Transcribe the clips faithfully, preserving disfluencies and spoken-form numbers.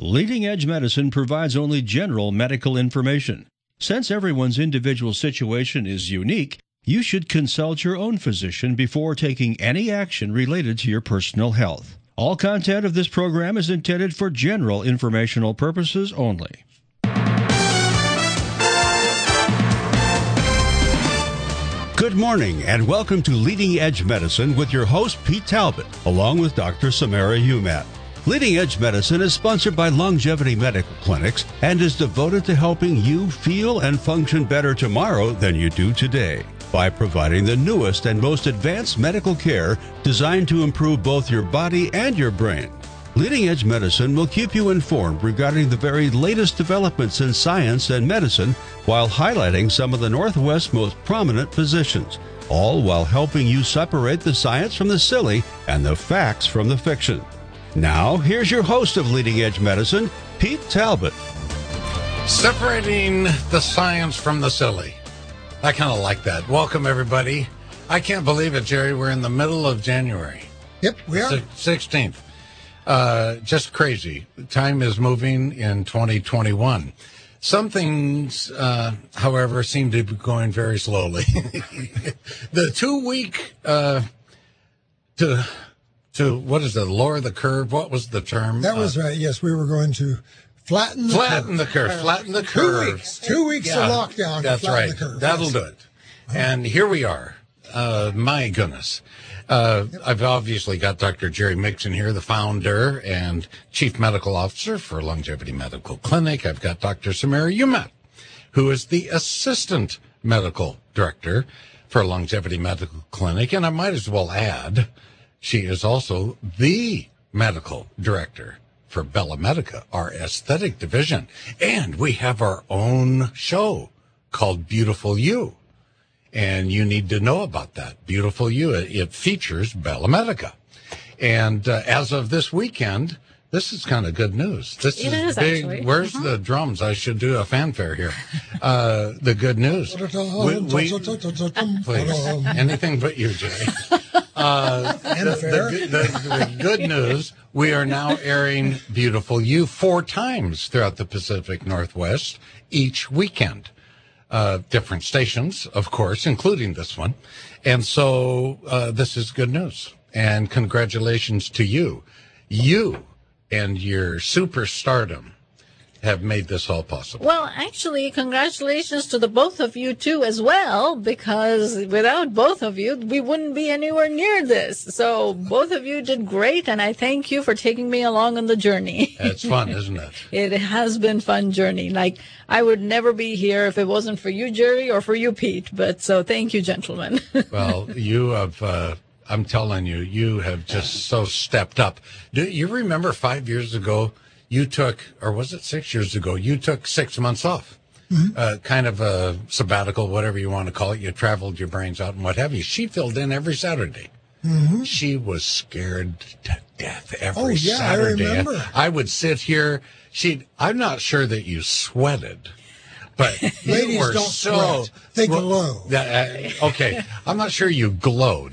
Leading Edge Medicine provides only general medical information. Since everyone's individual situation is unique, you should consult your own physician before taking any action related to your personal health. All content of this program is intended for general informational purposes only. Good morning and welcome to Leading Edge Medicine with your host Pete Talbot, along with Doctor Samara Umat. Leading Edge Medicine is sponsored by Longevity Medical Clinics and is devoted to helping you feel and function better tomorrow than you do today by providing the newest and most advanced medical care designed to improve both your body and your brain. Leading Edge Medicine will keep you informed regarding the very latest developments in science and medicine while highlighting some of the Northwest's most prominent physicians, all while helping you separate the science from the silly and the facts from the fiction. Now, here's your host of Leading Edge Medicine, Pete Talbot. Separating the science from the silly. I kind of like that. Welcome, everybody. I can't believe it, Jerry. We're in the middle of January. Yep, we are. sixteenth. Uh, just crazy. Time is moving in twenty twenty-one. Some things, uh, however, seem to be going very slowly. The two-week uh, to... To, what is it, lower the curve? What was the term? That was uh, right, yes. We were going to flatten the flatten curve. the curve. Flatten the curve. Two weeks. Two weeks yeah, of lockdown that's to flatten right. the curve. That'll yes. do it. And here we are. Uh, my goodness. Uh, yep. I've obviously got Doctor Jerry Mixon here, the founder and chief medical officer for Longevity Medical Clinic. I've got Doctor Samara Umat, who is the assistant medical director for Longevity Medical Clinic. And I might as well add, she is also the medical director for Bella Medica, our aesthetic division. And we have our own show called Beautiful You. And you need to know about that. Beautiful You. It features Bella Medica. And uh, as of this weekend, this is kind of good news. This it is, is big. Actually. Where's uh-huh. the drums? I should do a fanfare here. Uh, the good news. we, we, please, anything but you, Jerry. Uh, the, the, the, the good news, we are now airing Beautiful You four times throughout the Pacific Northwest each weekend. Uh, different stations, of course, including this one. And so uh, this is good news. And congratulations to you. You and your superstardom have made this all possible. Well, actually, congratulations to the both of you, too, as well, because without both of you, we wouldn't be anywhere near this. So both of you did great, and I thank you for taking me along on the journey. It's fun, isn't it? It has been fun journey. Like, I would never be here if it wasn't for you, Jerry, or for you, Pete. But so thank you, gentlemen. Well, you have... Uh, I'm telling you, you have just so stepped up. Do you remember five years ago, you took, or was it six years ago, you took six months off, mm-hmm. uh, kind of a sabbatical, whatever you want to call it. You traveled your brains out and what have you. She filled in every Saturday. Mm-hmm. She was scared to death every oh, yeah, Saturday. I remember. I would sit here. She, I'm not sure that you sweated. But ladies you were don't so, sweat; they well, glow. Uh, okay, I'm not sure you glowed,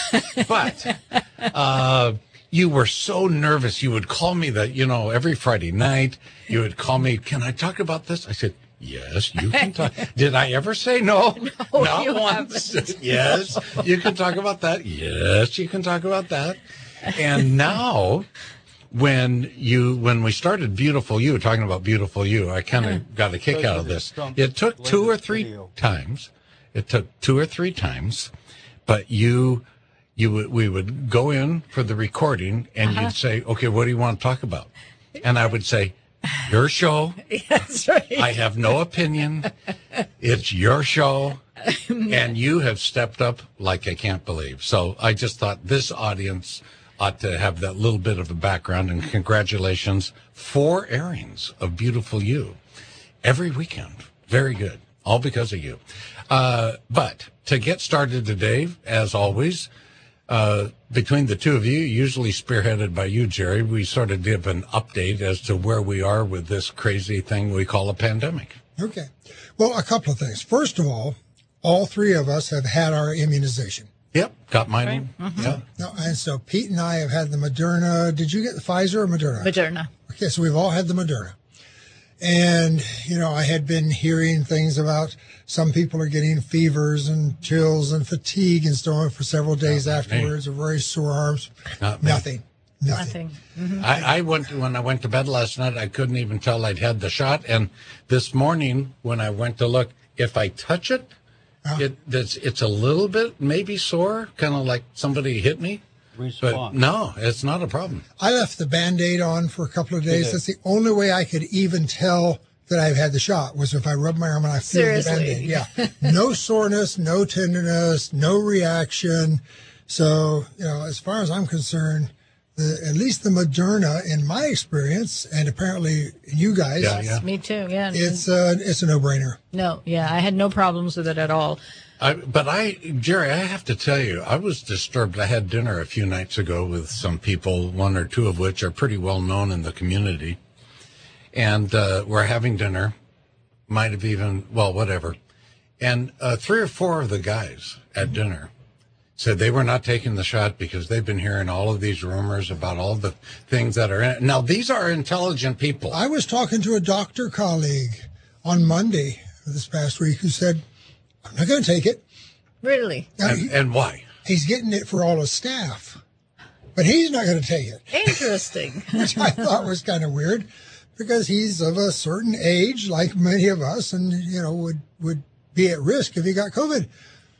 but uh, you were so nervous. You would call me that, you know, every Friday night. You would call me. Can I talk about this? I said, yes, you can talk. Did I ever say no? No, not you once. haven't. Yes, you can talk about that. Yes, you can talk about that. And now. When you when we started Beautiful You, talking about Beautiful You, I kind of got a kick out of this. It took two or three times. It took two or three times, but you you would we would go in for the recording, and uh-huh. you'd say, "Okay, what do you want to talk about?" And I would say, "Your show." That's right. I have no opinion. It's your show, and you have stepped up like I can't believe. So I just thought this audience ought to have that little bit of a background, and congratulations. Four airings of Beautiful You every weekend. Very good. All because of you. Uh, but to get started today, as always, uh, between the two of you, usually spearheaded by you, Jerry, we sort of give an update as to where we are with this crazy thing we call a pandemic. Okay. Well, a couple of things. First of all, all three of us have had our immunization. Yep, got mine. Right. Mm-hmm. Yeah. No, and so Pete and I have had the Moderna. Did you get the Pfizer or Moderna? Moderna. Okay, so we've all had the Moderna. And, you know, I had been hearing things about some people are getting fevers and chills and fatigue and so on for several days Not afterwards, or very sore arms. Not me. Nothing. Nothing. Nothing. Mm-hmm. I, I went when I went to bed last night. I couldn't even tell I'd had the shot. And this morning, when I went to look, if I touch it, Oh. it it's, it's a little bit maybe sore, kind of like somebody hit me. But Response. no, it's not a problem. I left the Band-Aid on for a couple of days. did. That's the only way I could even tell that I've had the shot was if I rub my arm and I feel Seriously. the Band-Aid. Yeah. No soreness, no tenderness, no reaction. So, you know, as far as I'm concerned, the, at least the Moderna, in my experience, and apparently you guys, Yeah, yeah. Me too. Yeah. it's a, it's a no-brainer. No. Yeah. I had no problems with it at all. I, but I, Jerry, I have to tell you, I was disturbed. I had dinner a few nights ago with some people, one or two of which are pretty well known in the community. And uh, we're having dinner, might have even, well, whatever. And uh, three or four of the guys at dinner said they were not taking the shot because they've been hearing all of these rumors about all the things that are in it. Now, these are intelligent people. I was talking to a doctor colleague on Monday of this past week who said, I'm not going to take it. Really? Now, And, he- and why? he's getting it for all his staff, but he's not going to take it, Interesting. which I thought was kind of weird because he's of a certain age, like many of us, and, you know, would, would be at risk if he got COVID.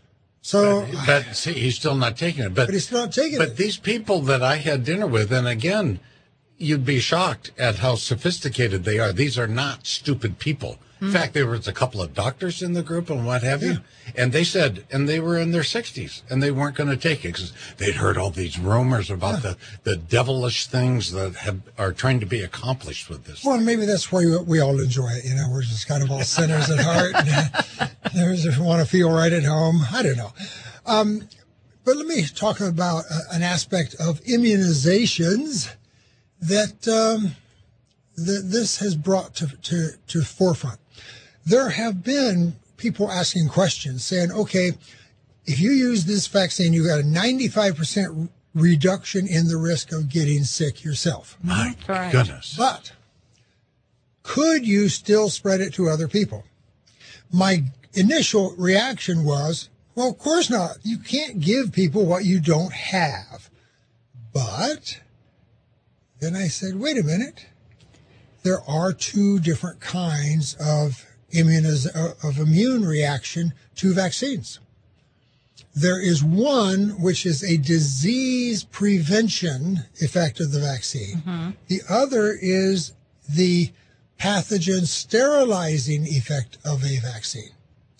So, But see, he's still not taking it. But, but he's not taking But it. these people that I had dinner with, and again, you'd be shocked at how sophisticated they are. These are not stupid people. In fact, there was a couple of doctors in the group and what have you, and they said, and they were in their sixties, and they weren't going to take it because they'd heard all these rumors about the, the devilish things that have, are trying to be accomplished with this. Well, maybe that's why we, we all enjoy it. You know, we're just kind of all sinners at heart. And there's if we want to feel right at home. I don't know. Um, but let me talk about uh, an aspect of immunizations that um, that this has brought to, to, to forefront. There have been people asking questions saying, okay, if you use this vaccine, you got a ninety-five percent reduction in the risk of getting sick yourself. My Correct. goodness. But could you still spread it to other people? My initial reaction was, well, of course not. You can't give people what you don't have. But then I said, wait a minute. There are two different kinds of immuniz- of immune reaction to vaccines. There is one which is a disease prevention effect of the vaccine. Mm-hmm. The other is the pathogen sterilizing effect of a vaccine.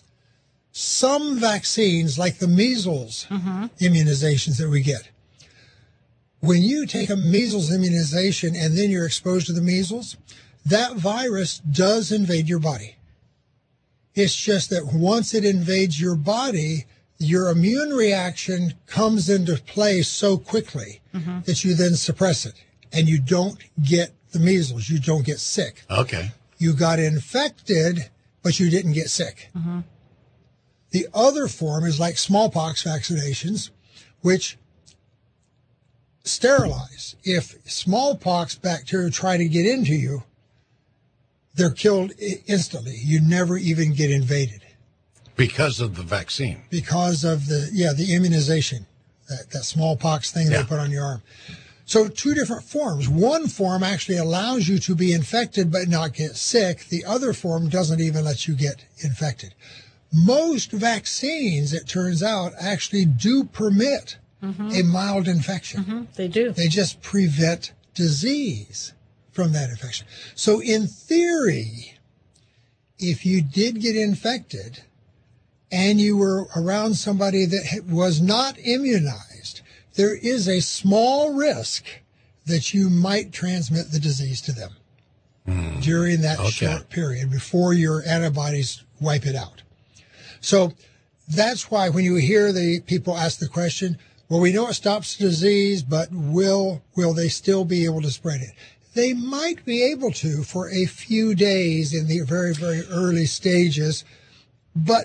Some vaccines, like the measles Mm-hmm. immunizations that we get, when you take a measles immunization and then you're exposed to the measles, that virus does invade your body. It's just that once it invades your body, your immune reaction comes into play so quickly Mm-hmm. that you then suppress it and you don't get the measles. You don't get sick. Okay. You got infected, but you didn't get sick. Mm-hmm. The other form is like smallpox vaccinations, which sterilize. If smallpox bacteria try to get into you, they're killed i- instantly. You never even get invaded Because of the vaccine. because of the, yeah, the immunization, that, that smallpox thing Yeah. they put on your arm. So two different forms. One form actually allows you to be infected but not get sick. The other form doesn't even let you get infected. Most vaccines, it turns out, actually do permit a mild infection. They do. They just prevent disease from that infection. So in theory, if you did get infected and you were around somebody that ha- was not immunized, there is a small risk that you might transmit the disease to them during that Okay. short period before your antibodies wipe it out. So that's why when you hear the people ask the question, well, we know it stops the disease, but will will they still be able to spread it? They might be able to for a few days in the very, very early stages, but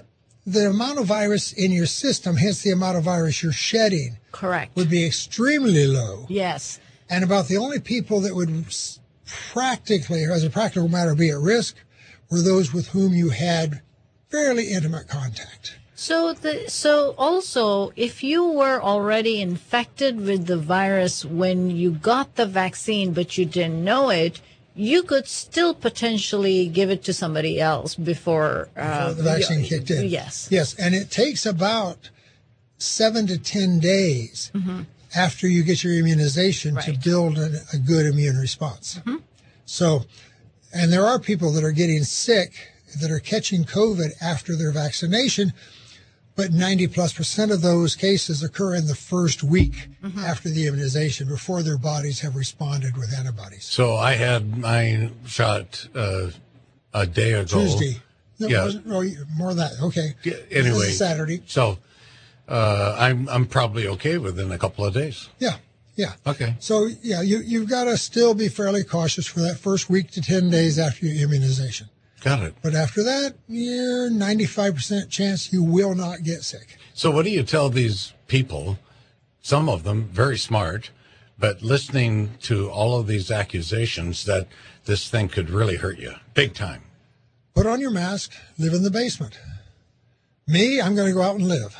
the amount of virus in your system, hence the amount of virus you're shedding, Correct. would be extremely low. Yes. And about the only people that would practically, as a practical matter, be at risk were those with whom you had fairly intimate contact. So, the, so also, if you were already infected with the virus when you got the vaccine, but you didn't know it, you could still potentially give it to somebody else before, uh, before the vaccine you, kicked in. Yes. Yes, and it takes about seven to ten days mm-hmm. after you get your immunization Right. to build a, a good immune response. Mm-hmm. So, and there are people that are getting sick that are catching COVID after their vaccination, but ninety plus percent of those cases occur in the first week mm-hmm. after the immunization, before their bodies have responded with antibodies. So I had my shot uh, a day ago. Tuesday. No, Yeah. wasn't- oh, more than that. Okay. Yeah, This anyway, is Saturday. So uh, I'm I'm probably okay within a couple of days. Yeah. Yeah. Okay. So, yeah, you, you've got to still be fairly cautious for that first week to ten days after your immunization. Got it. But after that, you're ninety-five percent chance you will not get sick. So what do you tell these people, some of them very smart, but listening to all of these accusations that this thing could really hurt you big time? Put on your mask, live in the basement. Me, I'm going to go out and live.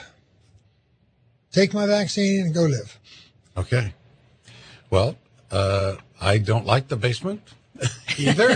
Take my vaccine and go live. Okay. Well, uh, I don't like the basement either.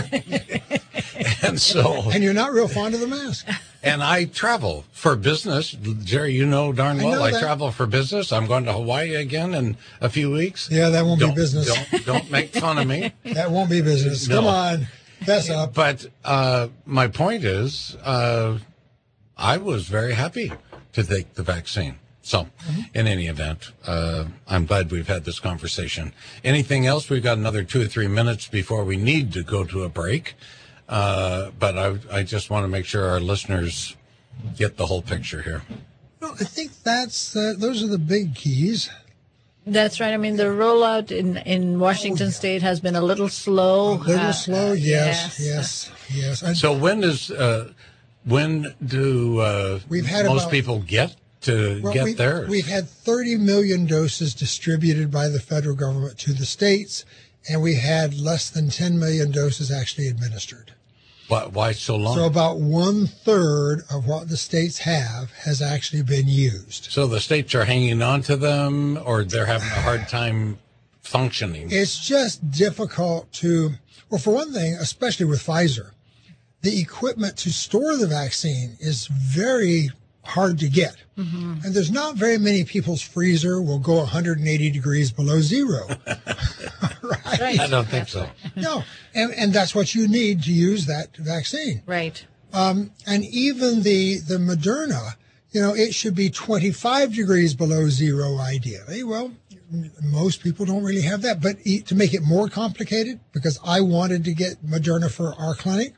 And so, And you're not real fond of the mask. and I travel for business. Jerry, you know darn I well know I, that. travel for business. I'm going to Hawaii again in a few weeks. Yeah, that won't Don't- be business. Don't, don't make fun of me. That won't be business. No. Come on. Fess up. But uh, my point is, uh, I was very happy to take the vaccine. So, Mm-hmm. in any event, uh, I'm glad we've had this conversation. Anything else? We've got another two or three minutes before we need to go to a break. Uh, but I, I just want to make sure our listeners get the whole picture here. No, I think that's uh, those are the big keys. That's right. I mean, the rollout in, in Washington State has been a little slow. A little Uh, slow, uh, yes, yes, yes. I, So when is uh, when do uh, We've had most about- people get to well, get we've, theirs? we've had thirty million doses distributed by the federal government to the states, and we had less than ten million doses actually administered. why, why so long? So about one third of what the states have has actually been used. So the states are hanging on to them, or they're having a hard time functioning? It's just difficult to, well, for one thing, especially with Pfizer, the equipment to store the vaccine is very hard to get. Mm-hmm. And there's not very many people's freezer will go one hundred eighty degrees below zero. Right? Right. I don't think so. No. And, and that's what you need to use that vaccine. Right. Um, and even the, the Moderna, you know, it should be twenty-five degrees below zero ideally. Well, m- most people don't really have that. But e- to make it more complicated, because I wanted to get Moderna for our clinic,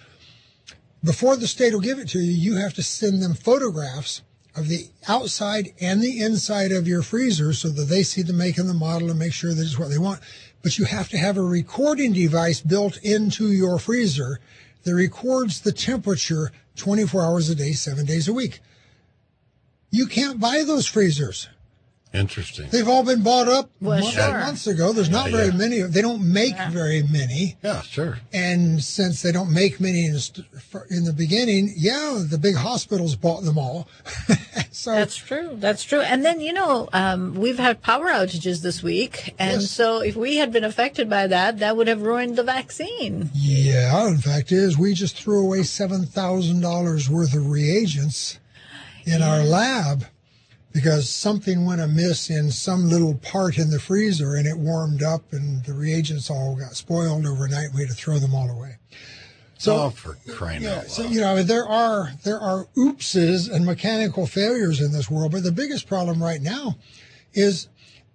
before the state will give it to you, you have to send them photographs of the outside and the inside of your freezer so that they see the make and the model and make sure that it's what they want. But you have to have a recording device built into your freezer that records the temperature twenty-four hours a day, seven days a week. You can't buy those freezers. Interesting. They've all been bought up Well, months, sure. months ago. There's not Yeah, very yeah. many. They don't make very many. Yeah, sure. And since they don't make many in, st- in the beginning, yeah, the big hospitals bought them all. so That's true. That's true. And then, you know, um, we've had power outages this week. And Yes. so if we had been affected by that, that would have ruined the vaccine. yeah, in fact, is we just threw away seven thousand dollars worth of reagents in our lab because something went amiss in some little part in the freezer and it warmed up and the reagents all got spoiled overnight. We had to throw them all away. So, oh, for crying yeah, out loud. so you know, there are there are oopses and mechanical failures in this world, but the biggest problem right now is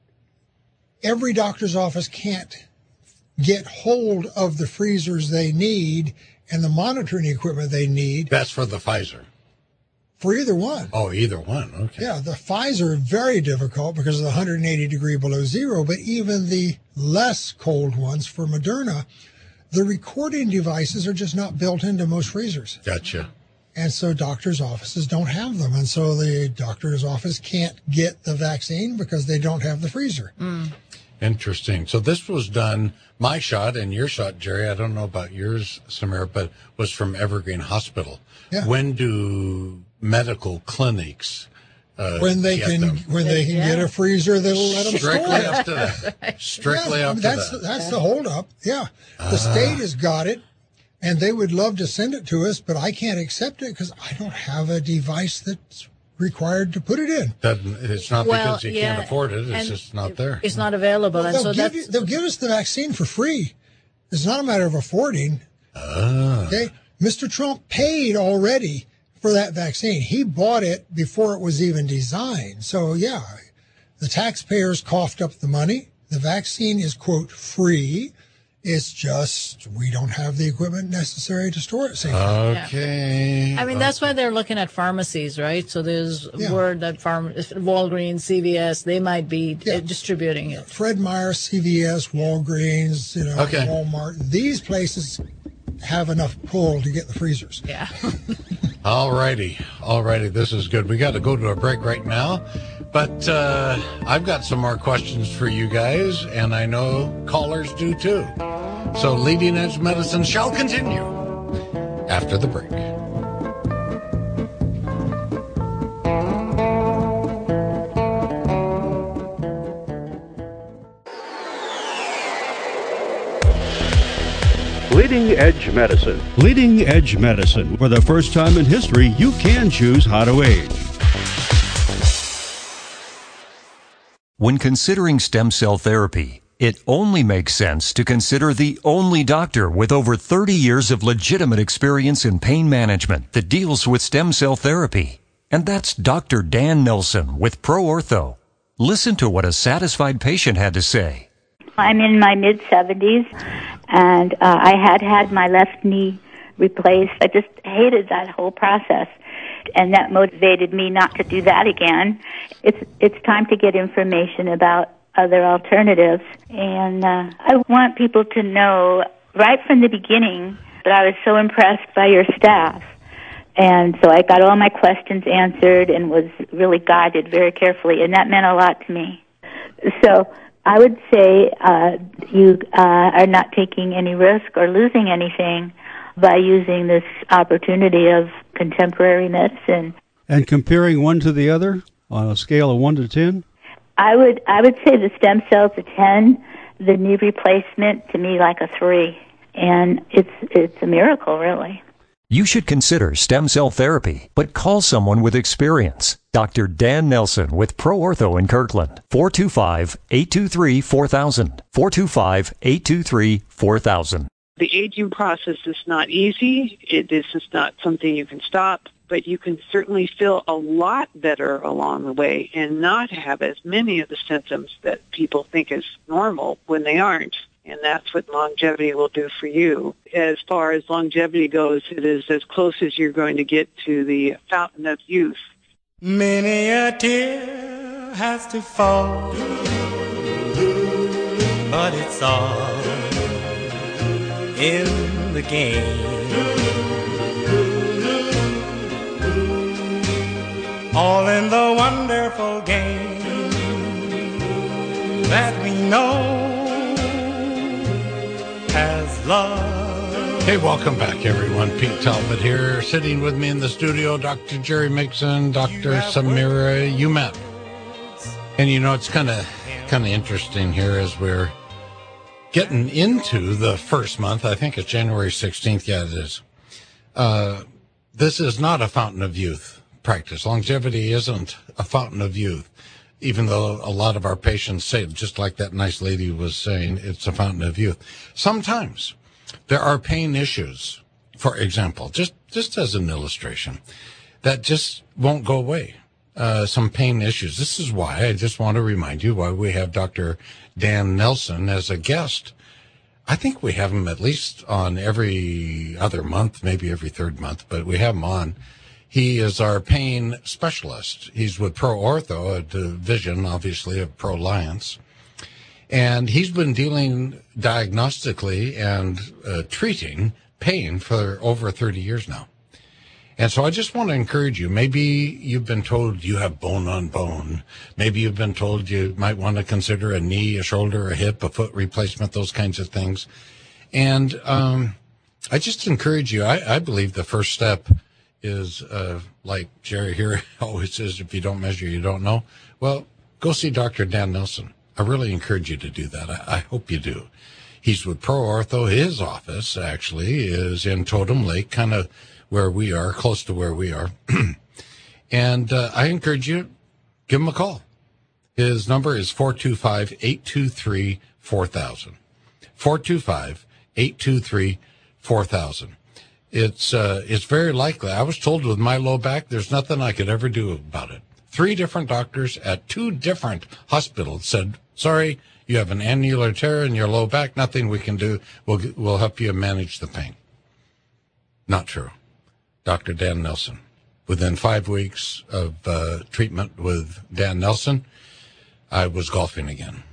every doctor's office can't get hold of the freezers they need and the monitoring equipment they need That's for the Pfizer. for either one. Oh, either one. Okay. Yeah, the Pfizer very difficult because of the one hundred eighty degree below zero, but even the less cold ones for Moderna, the recording devices are just not built into most freezers. Gotcha. And so doctors' offices don't have them. And so the doctor's office can't get the vaccine because they don't have the freezer. Mm. Interesting. So this was done, my shot and your shot, Jerry, I don't know about yours, Samara, but was from Evergreen Hospital. Yeah. When do medical clinics uh, when they get can them? when they can Yeah. get a freezer that'll let them store Strictly it. up to that. Strictly Yeah, up to that's that. that's the holdup. Yeah, the state has got it, and they would love to send it to us, but I can't accept it because I don't have a device that's required to put it in. Doesn't, it's not Well, because you yeah, can't afford it. It's and just not there. It's not available, and They'll, so give that's you, they'll give us the vaccine for free. It's not a matter of affording. Ah. Okay, Mister Trump paid already for that vaccine. He bought it before it was even designed. So yeah, the taxpayers coughed up the money. The vaccine is, quote, free. It's just we don't have the equipment necessary to store it safely. Okay. I mean, that's why they're looking at pharmacies, right? So there's Yeah. word that farm, Walgreens, C V S, they might be Yeah. uh, distributing it. Fred Meyer, C V S, Walgreens, you know, Okay. Walmart. These places have enough pull to get the freezers. Yeah. All righty. All righty. This is good. We got to go to a break right now. But uh, I've got some more questions for you guys, and I know callers do too. So Leading Edge Medicine shall continue after the break. Leading Edge Medicine. Leading Edge Medicine. For the first time in history, you can choose how to age. When considering stem cell therapy, it only makes sense to consider the only doctor with over thirty years of legitimate experience in pain management that deals with stem cell therapy. And that's Doctor Dan Nelson with ProOrtho. Listen to what a satisfied patient had to say. I'm in my mid-seventies, and uh, I had had my left knee replaced. I just hated that whole process, and that motivated me not to do that again. It's it's time to get information about other alternatives, and uh, I want people to know right from the beginning that I was so impressed by your staff. And so I got all my questions answered and was really guided very carefully, and that meant a lot to me. So I would say uh, you uh, are not taking any risk or losing anything by using this opportunity of contemporary medicine. And comparing one to the other on a scale of one to ten? I would I would say the stem cells a ten, the knee replacement to me like a three, and it's it's a miracle, really. You should consider stem cell therapy, but call someone with experience. Doctor Dan Nelson with ProOrtho in Kirkland. four two five, eight two three, four thousand. four two five, eight two three, four thousand. The aging process is not easy. It is just not something you can stop, but you can certainly feel a lot better along the way and not have as many of the symptoms that people think is normal when they aren't. And that's what longevity will do for you. As far as longevity goes, it is as close as you're going to get to the fountain of youth. Many a tear has to fall, but it's all in the game. All in the wonderful game that we know as love. Hey, welcome back, everyone. Pete Talbot here. Sitting with me in the studio, Doctor Jerry Mixon, Doctor Samira Umat. And, you know, it's kind of kind of interesting here as we're getting into the first month. I think it's January sixteenth. Yeah, it is. Uh, this is not a fountain of youth practice. Longevity isn't a fountain of youth, even though a lot of our patients say, just like that nice lady was saying, it's a fountain of youth. Sometimes there are pain issues, for example, just, just as an illustration, that just won't go away. Uh, some pain issues. This is why I just want to remind you why we have Doctor Dan Nelson as a guest. I think we have him at least on every other month, maybe every third month, but we have him on. He is our pain specialist. He's with ProOrtho, a division, obviously, of ProLiance. And he's been dealing diagnostically and uh, treating pain for over thirty years now. And so I just want to encourage you. Maybe you've been told you have bone on bone. Maybe you've been told you might want to consider a knee, a shoulder, a hip, a foot replacement, those kinds of things. And um, I just encourage you. I, I believe the first step is, uh, like Jerry here always says, if you don't measure, you don't know. Well, go see Doctor Dan Nelson. I really encourage you to do that. I, I hope you do. He's with Pro Ortho. His office, actually, is in Totem Lake, kind of where we are, close to where we are. And uh, I encourage you, give him a call. His number is four two five, eight two three, four thousand. four two five, eight two three, four thousand. It's uh, it's very likely. I was told with my low back, there's nothing I could ever do about it. Three different doctors at two different hospitals said, sorry, you have an annular tear in your low back. Nothing we can do. We'll, we'll help you manage the pain. Not true. Doctor Dan Nelson. Within five weeks of uh, treatment with Dan Nelson, I was golfing again.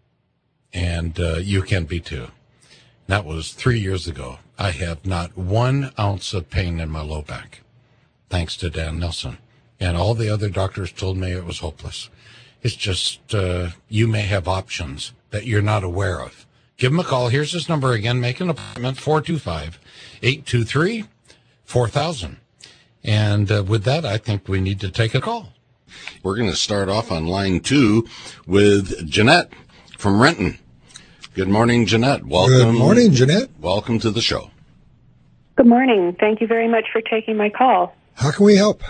And uh, you can be too. That was three years ago. I have not one ounce of pain in my low back, thanks to Dan Nelson. And all the other doctors told me it was hopeless. It's just uh, you may have options that you're not aware of. Give him a call. Here's his number again. Make an appointment, four two five, eight two three, four thousand. And uh, with that, I think we need to take a call. We're going to start off on line two with Jeanette from Renton. Good morning, Jeanette. Welcome. Good morning, Jeanette. Welcome to the show. Good morning. Thank you very much for taking my call. How can we help?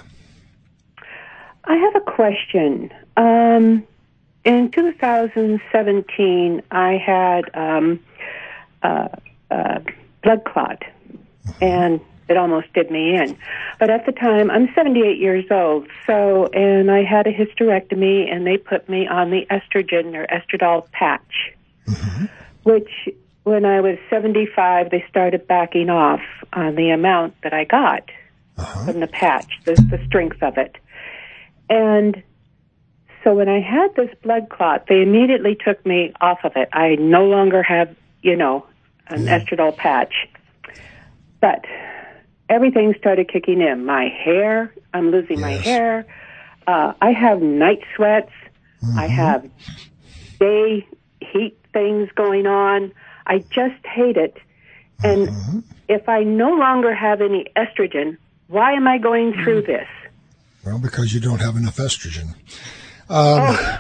I have a question. Um, in two thousand seventeen, I had um, a, a blood clot, mm-hmm. and it almost did me in. But at the time, I'm seventy-eight years old, so, and I had a hysterectomy, and they put me on the estrogen or estradiol patch, mm-hmm. which, when I was seventy-five, they started backing off on the amount that I got uh-huh. from the patch, the, the strength of it. And so when I had this blood clot, they immediately took me off of it. I no longer have, you know, an yeah. estradiol patch. But everything started kicking in. My hair, I'm losing yes. my hair. Uh, I have night sweats. Mm-hmm. I have day heat things going on. I just hate it. And mm-hmm. if I no longer have any estrogen, why am I going through mm. this? Well, because you don't have enough estrogen. Um, oh.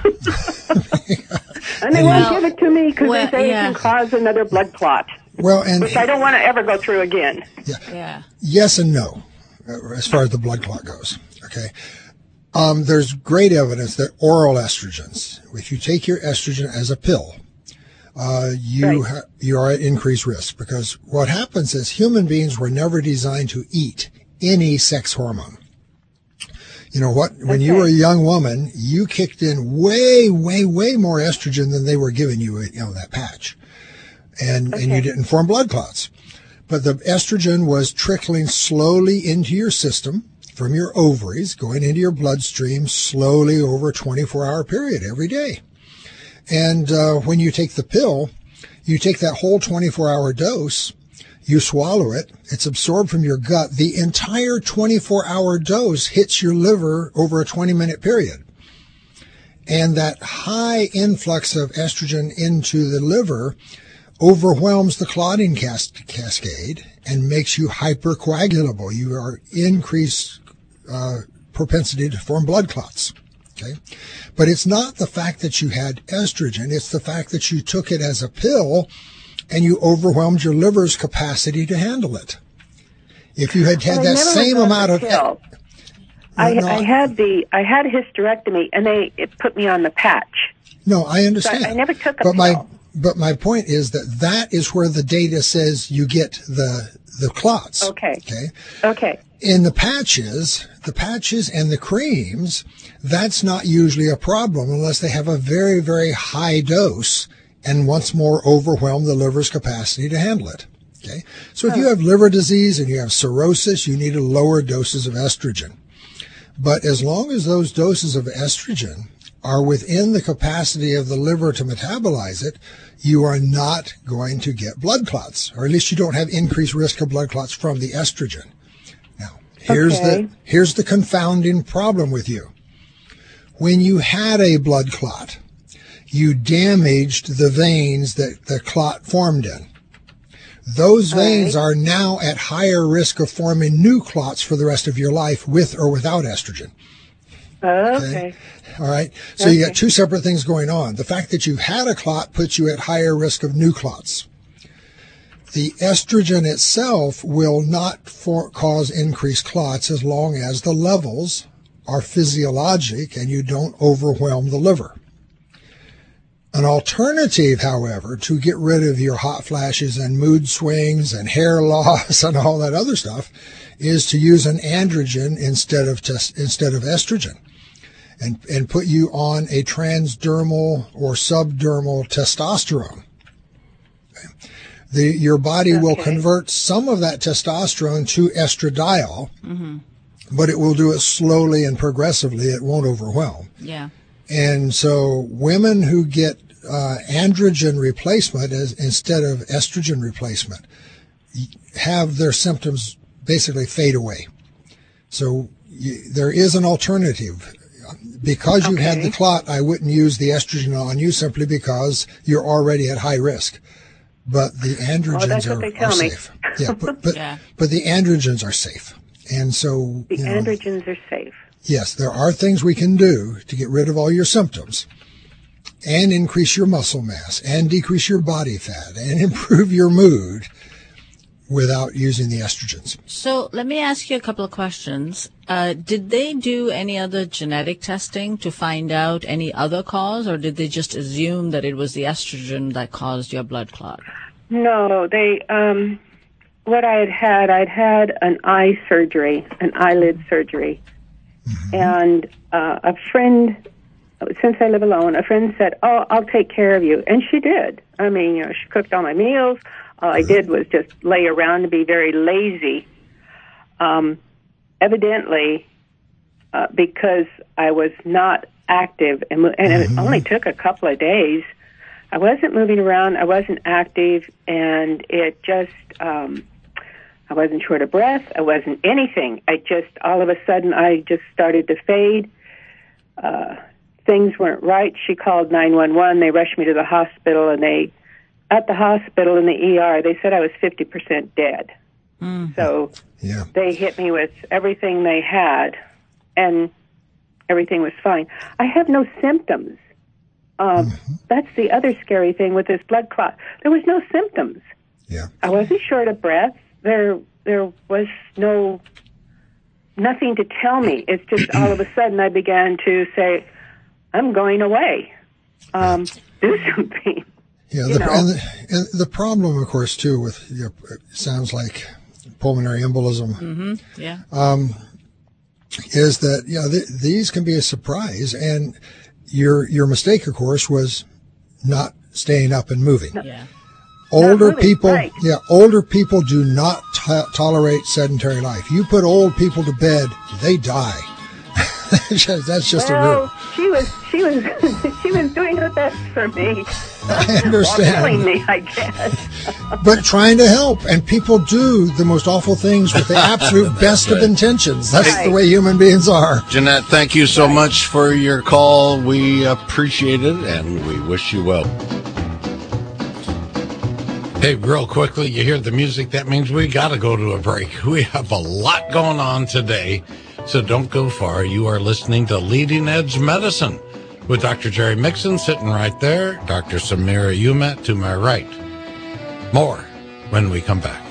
And they won't give it to me because well, they say yeah. it can cause another blood clot. Well, and which I don't want to ever go through again. Yeah. yeah. Yes and no, as far as the blood clot goes. Okay. Um, there's great evidence that oral estrogens, if you take your estrogen as a pill, uh, you right. ha- you are at increased risk, because what happens is human beings were never designed to eat any sex hormone. You know what? When okay. you were a young woman, you kicked in way, way, way more estrogen than they were giving you, you know, that patch. And, okay. and you didn't form blood clots. But the estrogen was trickling slowly into your system from your ovaries, going into your bloodstream slowly over a twenty-four hour period every day. And uh, when you take the pill, you take that whole twenty-four hour dose, you swallow it, it's absorbed from your gut. The entire twenty-four hour dose hits your liver over a twenty minute period. And that high influx of estrogen into the liver overwhelms the clotting cas- cascade and makes you hypercoagulable. You are increased uh, propensity to form blood clots. Okay, but it's not the fact that you had estrogen; it's the fact that you took it as a pill and you overwhelmed your liver's capacity to handle it. If you had had well, that same amount of pill. I, no, I had the I had a hysterectomy, and they it put me on the patch. No, I understand. So I, I never took a but pill. my But my point is that that is where the data says you get the the clots. Okay. Okay. Okay. In the patches, the patches and the creams, that's not usually a problem unless they have a very, very high dose and once more overwhelm the liver's capacity to handle it. Okay. So if oh. you have liver disease and you have cirrhosis, you need a lower doses of estrogen. But as long as those doses of estrogen are within the capacity of the liver to metabolize it, you are not going to get blood clots, or at least you don't have increased risk of blood clots from the estrogen. Now, Here's Okay. the here's the confounding problem with you. When you had a blood clot, you damaged the veins that the clot formed in. Those veins right. are now at higher risk of forming new clots for the rest of your life with or without estrogen. Okay. All right. So you Okay. got two separate things going on. The fact that you had a clot puts you at higher risk of new clots. The estrogen itself will not for, cause increased clots as long as the levels are physiologic and you don't overwhelm the liver. An alternative, however, to get rid of your hot flashes and mood swings and hair loss and all that other stuff is to use an androgen instead of test, instead of estrogen, and and put you on a transdermal or subdermal testosterone. Okay. The your body Okay. will convert some of that testosterone to estradiol, Mm-hmm. but it will do it slowly and progressively. It won't overwhelm. Yeah. And so women who get uh, androgen replacement as, instead of estrogen replacement have their symptoms basically fade away. So you, there is an alternative. Because you had the clot, I wouldn't use the estrogen on you simply because you're already at high risk. But the androgens Oh, that's what are, they tell are me. safe. Yeah, but but, Yeah. but the androgens are safe. And so The you know, androgens are safe. yes, there are things we can do to get rid of all your symptoms and increase your muscle mass and decrease your body fat and improve your mood without using the estrogens. So let me ask you a couple of questions. Uh, did they do any other genetic testing to find out any other cause, or did they just assume that it was the estrogen that caused your blood clot? No, they, um, what I had had, I'd had an eye surgery, an eyelid surgery. Mm-hmm. And uh, a friend, since I live alone, a friend said, oh, I'll take care of you. And she did. I mean, you know, she cooked all my meals. All I did was just lay around and be very lazy. Um, evidently, uh, because I was not active, and, mo- and Mm-hmm. it only took a couple of days, I wasn't moving around, I wasn't active, and it just, um, I wasn't short of breath, I wasn't anything. I just, all of a sudden, I just started to fade. Uh, things weren't right. She called nine one one, they rushed me to the hospital, and they, at the hospital in the E R, they said I was fifty percent dead. Mm. So yeah. They hit me with everything they had, and everything was fine. I have no symptoms. Um, mm-hmm. That's the other scary thing with this blood clot. There was no symptoms. Yeah. I wasn't short of breath. There, there was no nothing to tell me. It's just all of a sudden I began to say, "I'm going away. Um, do something." Yeah, you the, know. and, the, and the problem, of course, too, with you know, it sounds like pulmonary embolism, Mm-hmm. Yeah. um, is that you know th- these can be a surprise, and your your mistake, of course, was not staying up and moving. Yeah. Older moving, people, right. yeah, older people do not t- tolerate sedentary life. You put old people to bed, they die. That's just well, a rule. she was she was she was doing her best for me. I understand. Or killing me, I guess. But trying to help, and people do the most awful things with the absolute best of intentions. That's Right. the way human beings are. Jeanette, thank you so much for your call. We appreciate it, and we wish you well. Hey, real quickly, you hear the music. That means we got to go to a break. We have a lot going on today, so don't go far. You are listening to Leading Edge Medicine with Doctor Jerry Mixon sitting right there, Doctor Samira Umat to my right. More when we come back.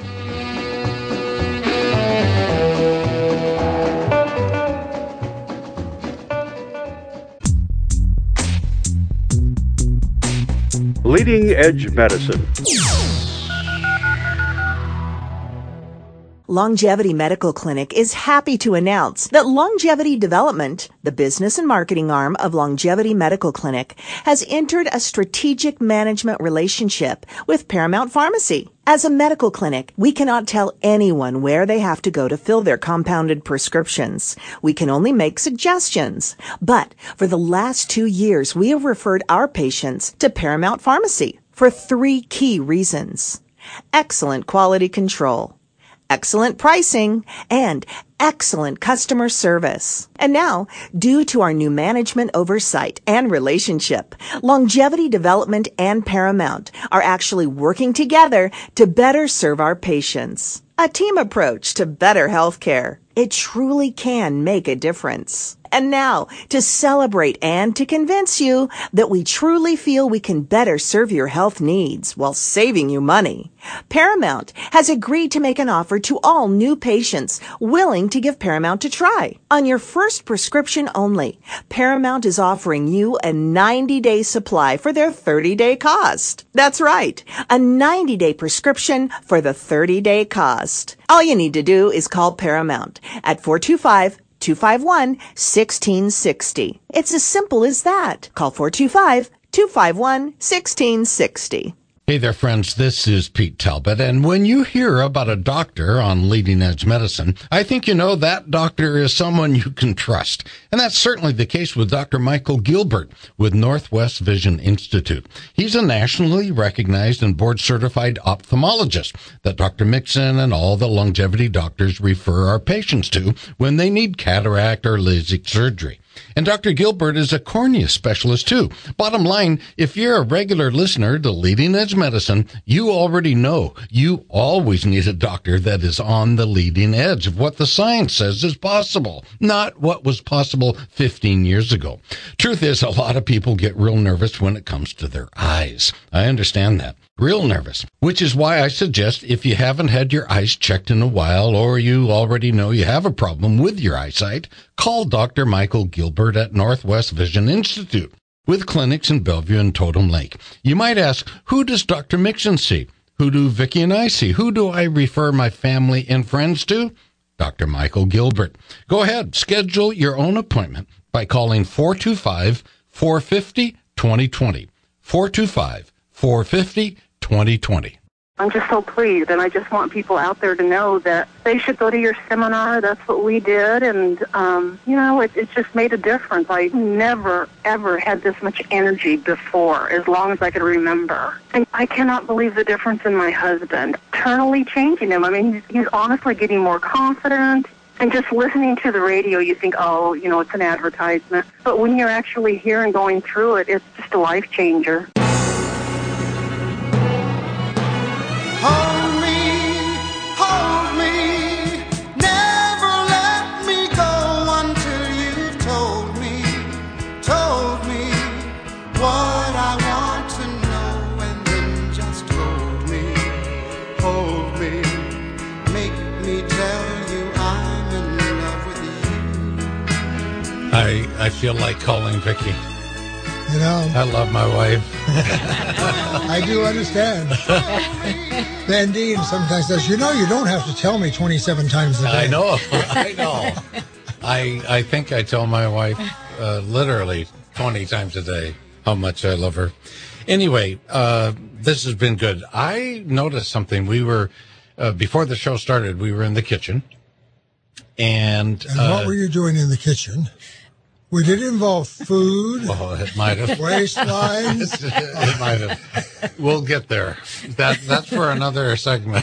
Leading Edge Medicine. Longevity Medical Clinic is happy to announce that Longevity Development, the business and marketing arm of Longevity Medical Clinic, has entered a strategic management relationship with Paramount Pharmacy. As a medical clinic, we cannot tell anyone where they have to go to fill their compounded prescriptions. We can only make suggestions. But for the last two years, we have referred our patients to Paramount Pharmacy for three key reasons. Excellent quality control, excellent pricing, and excellent customer service. And now, due to our new management oversight and relationship, Longevity Development and Paramount are actually working together to better serve our patients. A team approach to better health care. It truly can make a difference. And now, to celebrate and to convince you that we truly feel we can better serve your health needs while saving you money, Paramount has agreed to make an offer to all new patients willing to give Paramount a try. On your first prescription only, Paramount is offering you a ninety-day supply for their thirty-day cost. That's right, a ninety-day prescription for the thirty-day cost. All you need to do is call Paramount at four two five, two five one, one six six zero. It's as simple as that. Call four two five, two five one, one six six zero. Hey there, friends. This is Pete Talbot. And when you hear about a doctor on Leading Edge Medicine, I think you know that doctor is someone you can trust. And that's certainly the case with Doctor Michael Gilbert with Northwest Vision Institute. He's a nationally recognized and board-certified ophthalmologist that Doctor Mixon and all the longevity doctors refer our patients to when they need cataract or LASIK surgery. And Doctor Gilbert is a cornea specialist, too. Bottom line, if you're a regular listener to Leading Edge Medicine, you already know you always need a doctor that is on the leading edge of what the science says is possible, not what was possible fifteen years ago. Truth is, a lot of people get real nervous when it comes to their eyes. I understand that. Real nervous, which is why I suggest if you haven't had your eyes checked in a while or you already know you have a problem with your eyesight, call Doctor Michael Gilbert at Northwest Vision Institute with clinics in Bellevue and Totem Lake. You might ask, who does Doctor Mixon see? Who do Vicki and I see? Who do I refer my family and friends to? Doctor Michael Gilbert. Go ahead, schedule your own appointment by calling four two five, four five zero, two zero two zero. four two five, four five zero, twenty twenty. I'm just so pleased, and I just want people out there to know that they should go to your seminar. That's what we did, and, um, you know, it, it just made a difference. I never, ever had this much energy before, as long as I could remember. And I cannot believe the difference in my husband, eternally changing him. I mean, he's, he's honestly getting more confident. And just listening to the radio, you think, oh, you know, it's an advertisement. But when you're actually here and going through it, it's just a life changer. Hold me, hold me, never let me go until you told me, told me what I want to know, and then just hold me, hold me, make me tell you I'm in love with you. I, I feel like calling Vicki. You know, I love my wife. I do understand. Van Deen sometimes says, you know, you don't have to tell me twenty-seven times a day. I know. I know. I I think I tell my wife uh, literally twenty times a day how much I love her. Anyway, uh, this has been good. I noticed something. We were, uh, before the show started, we were in the kitchen. And, and uh, what were you doing in the kitchen? We did involve food. Oh, it might have. Waistlines. It might have. We'll get there. That that's for another segment.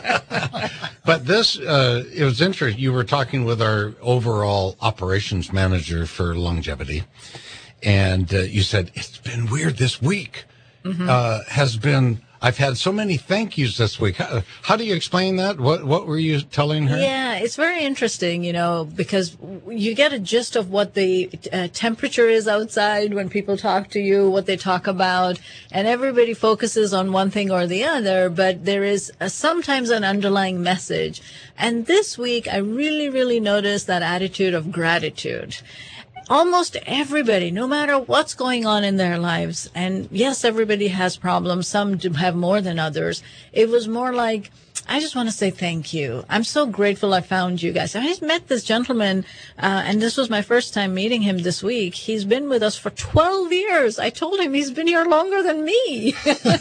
But this, uh, it was interesting. You were talking with our overall operations manager for longevity, and uh, you said it's been weird this week. Mm-hmm. Uh, has been. I've had so many thank yous this week. How, how do you explain that? What what were you telling her? Yeah, it's very interesting, you know, because you get a gist of what the uh, temperature is outside when people talk to you, what they talk about, and everybody focuses on one thing or the other, but there is a, sometimes an underlying message. And this week, I really, really noticed that attitude of gratitude. Almost everybody, no matter what's going on in their lives, and yes, everybody has problems, some do have more than others, it was more like, I just want to say thank you. I'm so grateful I found you guys. I just met this gentleman, uh, and this was my first time meeting him this week. He's been with us for twelve years. I told him he's been here longer than me.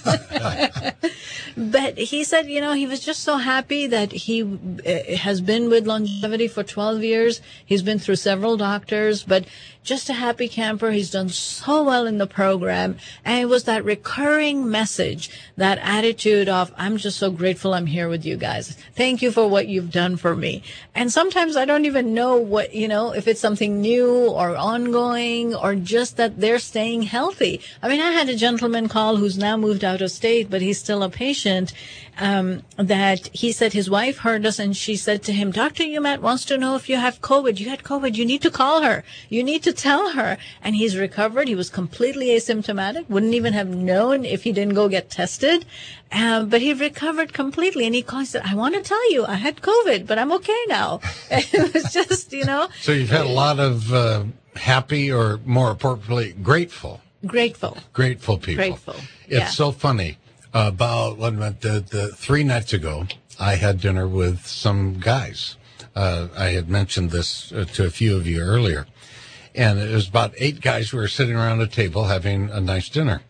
But he said, you know, he was just so happy that he uh, has been with longevity for twelve years. He's been through several doctors, but just a happy camper. He's done so well in the program. And it was that recurring message, that attitude of, I'm just so grateful I'm here with you guys. Thank you for what you've done for me. And sometimes I don't even know what, you know, if it's something new or ongoing or just that they're staying healthy. I mean, I had a gentleman call who's now moved out of state, but he's still a patient, um, that he said his wife heard us and she said to him, Doctor Umat wants to know if you have COVID. You had COVID. You need to call her. You need to tell her. And he's recovered. He was completely asymptomatic. Wouldn't even have known if he didn't go get tested. Um, but he recovered completely. And he called and said, I want to tell you, I had COVID, but I'm okay now. It was just, you know. So you've had a lot of uh, happy, or more appropriately, grateful. Grateful. Grateful people. Grateful. It's yeah. so funny. About what the, the three nights ago, I had dinner with some guys. Uh, I had mentioned this uh, to a few of you earlier. And it was about eight guys who were sitting around a table having a nice dinner.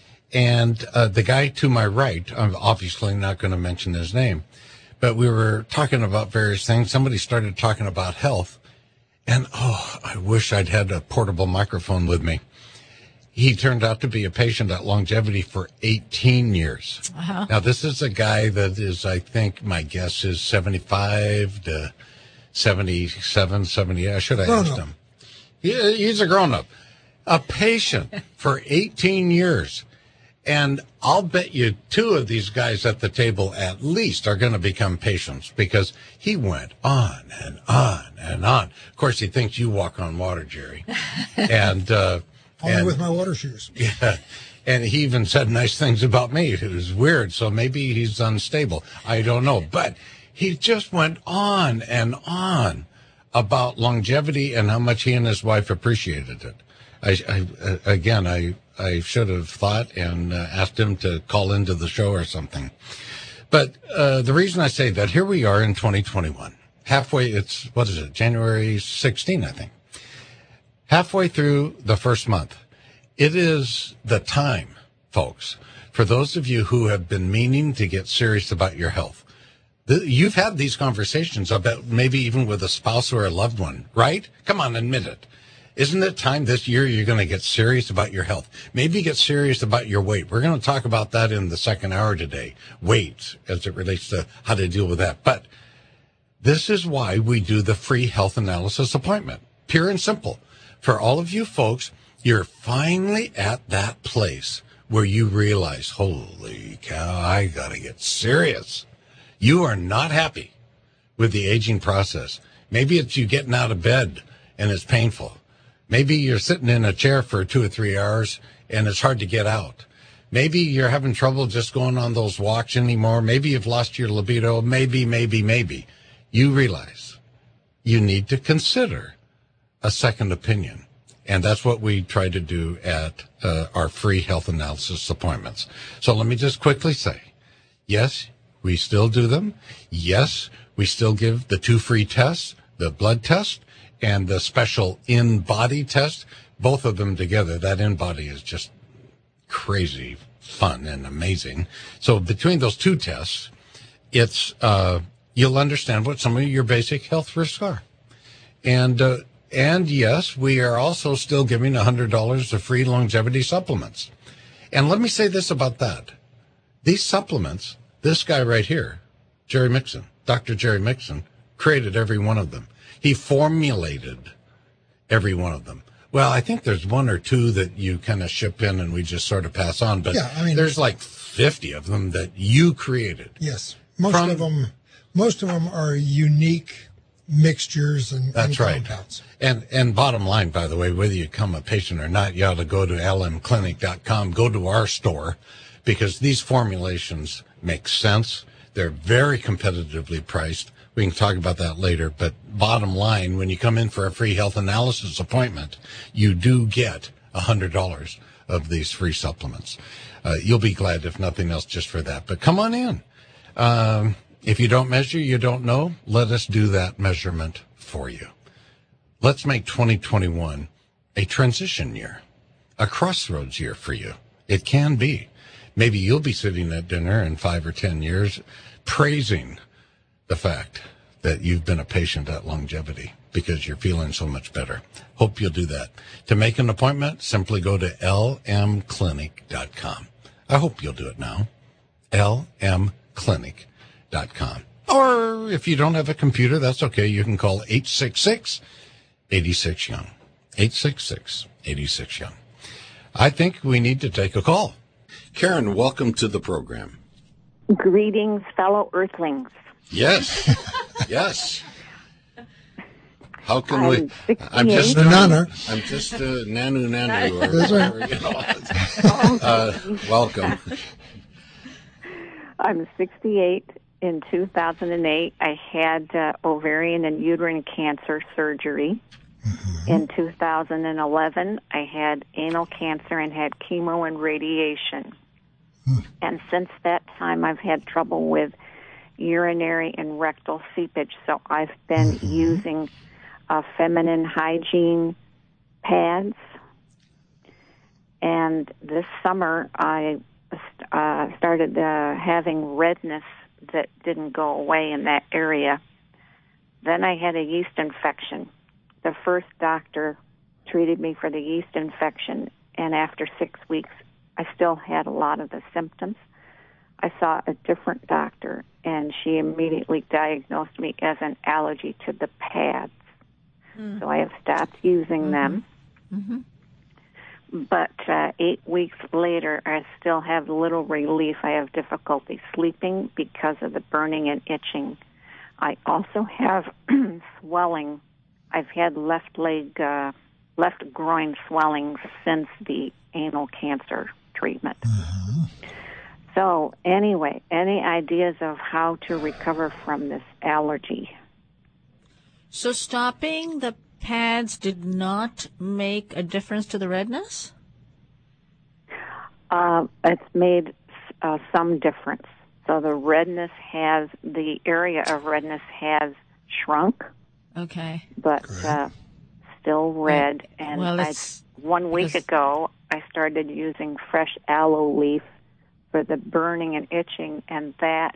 And uh, the guy to my right, I'm obviously not going to mention his name, but we were talking about various things. Somebody started talking about health. And, oh, I wish I'd had a portable microphone with me. He turned out to be a patient at Longevity for eighteen years. Uh-huh. Now, this is a guy that is, I think, my guess is seventy-five to seventy-seven, seventy. I should have asked him. He, he's a grown-up. A patient for eighteen years. And I'll bet you two of these guys at the table at least are going to become patients, because he went on and on and on. Of course, he thinks you walk on water, Jerry. And... uh Only and, with my water shoes. Yeah. And he even said nice things about me. It was weird. So maybe he's unstable. I don't know. But he just went on and on about longevity and how much he and his wife appreciated it. I, I again, I, I should have thought and uh, asked him to call into the show or something. But uh, the reason I say that, here we are in twenty twenty-one. Halfway, it's, what is it, January sixteenth, I think. Halfway through the first month, it is the time, folks, for those of you who have been meaning to get serious about your health. The, you've had these conversations about maybe even with a spouse or a loved one, right? Come on, admit it. Isn't it time this year you're going to get serious about your health? Maybe get serious about your weight. We're going to talk about that in the second hour today, weight, as it relates to how to deal with that. But this is why we do the free health analysis appointment, pure and simple. For all of you folks, you're finally at that place where you realize, holy cow, I got to get serious. You are not happy with the aging process. Maybe it's you getting out of bed and it's painful. Maybe you're sitting in a chair for two or three hours and it's hard to get out. Maybe you're having trouble just going on those walks anymore. Maybe you've lost your libido. Maybe, maybe, maybe. You realize you need to consider a second opinion. And that's what we try to do at uh, our free health analysis appointments. So let me just quickly say, yes, we still do them. Yes, we still give the two free tests, the blood test and the special in-body test, both of them together. That in-body is just crazy fun and amazing. So between those two tests, it's uh, you'll understand what some of your basic health risks are. And uh, And yes, we are also still giving one hundred dollars of free longevity supplements. And let me say this about that. These supplements, this guy right here, Jerry Mixon, Doctor Jerry Mixon, created every one of them. He formulated every one of them. Well, I think there's one or two that you kind of ship in and we just sort of pass on. But yeah, I mean, there's like fifty of them that you created. Yes. Most From, of them, most of them are unique mixtures and, that's and right. compounds. And and bottom line, by the way, whether you become a patient or not, you ought to go to L M clinic dot com, go to our store, because these formulations make sense. They're very competitively priced. We can talk about that later. But bottom line, when you come in for a free health analysis appointment, you do get one hundred dollars of these free supplements. Uh, you'll be glad, if nothing else, just for that. But come on in. Um, if you don't measure, you don't know. Let us do that measurement for you. Let's make twenty twenty-one a transition year, a crossroads year for you. It can be. Maybe you'll be sitting at dinner in five or ten years praising the fact that you've been a patient at Longevity because you're feeling so much better. Hope you'll do that. To make an appointment, simply go to L M clinic dot com. I hope you'll do it now. L M clinic dot com. Or if you don't have a computer, that's okay. You can call eight six six, eight six, young. eight six six, eight six, young. I think we need to take a call. Karen, welcome to the program. Greetings, fellow Earthlings. Yes, yes. How can I'm we? sixty-eight. I'm just Nana. I'm just uh, nanu nanu. Or, That's right. or, you know, uh, welcome. I'm sixty-eight. In two thousand eight, I had uh, ovarian and uterine cancer surgery. Mm-hmm. In two thousand eleven, I had anal cancer and had chemo and radiation. Mm. And since that time, I've had trouble with urinary and rectal seepage, so I've been mm-hmm. using uh, feminine hygiene pads. And this summer, I uh, started uh, having redness that didn't go away in that area. Then I had a yeast infection. The first doctor treated me for the yeast infection, and after six weeks, I still had a lot of the symptoms. I saw a different doctor, and she immediately diagnosed me as an allergy to the pads. Mm. So I have stopped using mm-hmm. them. Mm-hmm. But uh, eight weeks later, I still have little relief. I have difficulty sleeping because of the burning and itching. I also have swelling. I've had left leg, uh, left groin swelling since the anal cancer treatment. Mm-hmm. So anyway, any ideas of how to recover from this allergy? So stopping the pads did not make a difference to the redness? Uh, it's made uh, some difference. So the redness has, the area of redness has shrunk. Okay. But uh, still red. And well, I, one week ago, I started using fresh aloe leaf for the burning and itching, and that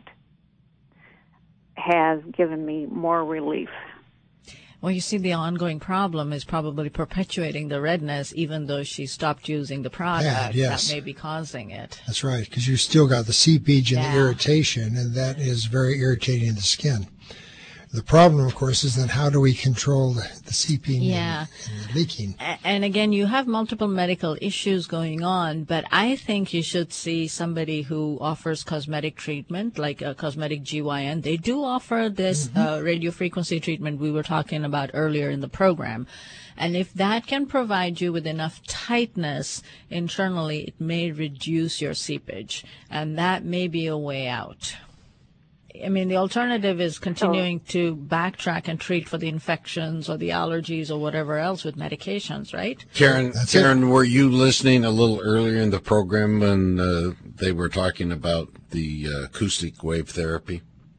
has given me more relief. Well, you see, the ongoing problem is probably perpetuating the redness, even though she stopped using the product. Yeah, yes. That may be causing it. That's right, because you still got the seepage and yeah. the irritation, and that is very irritating the skin. The problem, of course, is then how do we control the, the seeping yeah. and, and the leaking? And again, you have multiple medical issues going on, but I think you should see somebody who offers cosmetic treatment, like a cosmetic G Y N. They do offer this mm-hmm. uh, radio frequency treatment we were talking about earlier in the program. And if that can provide you with enough tightness internally, it may reduce your seepage. And that may be a way out. I mean, the alternative is continuing oh. to backtrack and treat for the infections or the allergies or whatever else with medications, right? Karen, That's Karen, it. were you listening a little earlier in the program when uh, they were talking about the uh, acoustic wave therapy?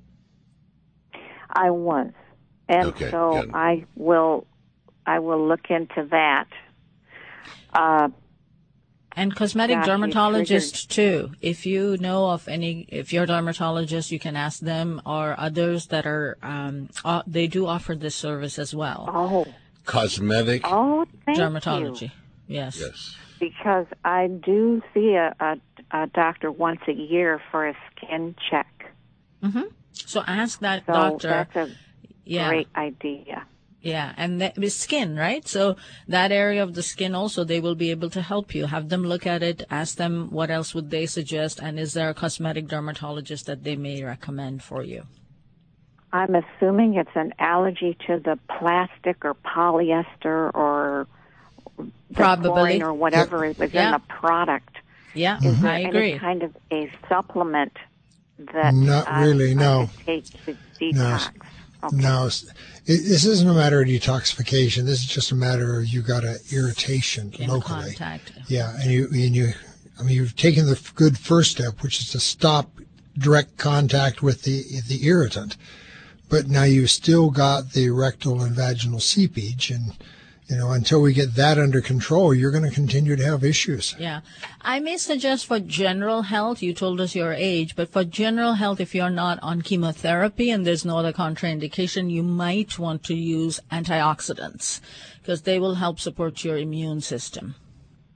I was, and okay, so good. I will, I will look into that. Uh, And cosmetic Gosh, dermatologists too. If you know of any, if you're a dermatologist, you can ask them, or others that are, um, uh, they do offer this service as well. Oh. Cosmetic Oh, thank dermatology. you. Yes. Yes. Because I do see a, a, a doctor once a year for a skin check. Mm-hmm. So ask that so doctor. That's a yeah. great idea. Yeah, and that is skin, right? So that area of the skin also, they will be able to help you. Have them look at it, ask them what else would they suggest, and is there a cosmetic dermatologist that they may recommend for you? I'm assuming it's an allergy to the plastic or polyester or the Probably. chlorine or whatever Yeah. is Yeah. in the product. Yeah, Is there I agree. any kind of a supplement that Not I, really, I no. could take to detox? Okay. No, it, this isn't a matter of detoxification. This is just a matter of you got an irritation In locally. contact. Yeah, and you and you, I mean, you've taken the good first step, which is to stop direct contact with the the irritant, but now you've still got the rectal and vaginal seepage, and you know, until we get that under control, you're going to continue to have issues. Yeah. I may suggest for general health, you told us your age, but for general health, if you're not on chemotherapy and there's no other contraindication, you might want to use antioxidants because they will help support your immune system.